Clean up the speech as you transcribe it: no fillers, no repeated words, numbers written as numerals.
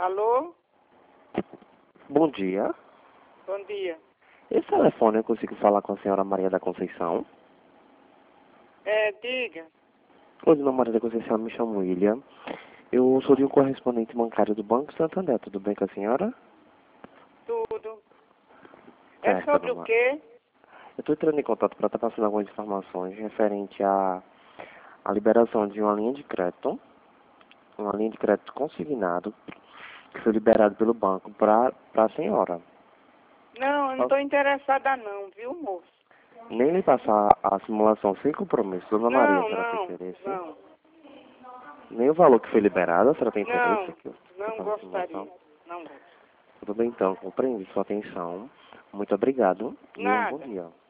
Alô? Bom dia. Bom dia. Esse telefone eu consigo falar com a senhora Maria da Conceição? Diga. Oi, dona Maria da Conceição, me chamo William. Eu sou de um correspondente bancário do Banco Santander. Tudo bem com a senhora? Tudo. É Certo, sobre dona o Maria. quê? Eu estou entrando em contato para estar passando algumas informações referente à liberação de uma linha de crédito consignado, que foi liberado pelo banco para a senhora. Não, eu não estou interessada não, viu, moço? Nem lhe passar a simulação sem compromisso, dona Maria, a senhora tem interesse? Não. Nem o valor que foi liberado, a senhora tem interesse? Não, Aqui, não faça a gostaria. simulação? Não gosto. Tudo bem então, compreendo sua atenção. Muito obrigado e um bom Nada. dia.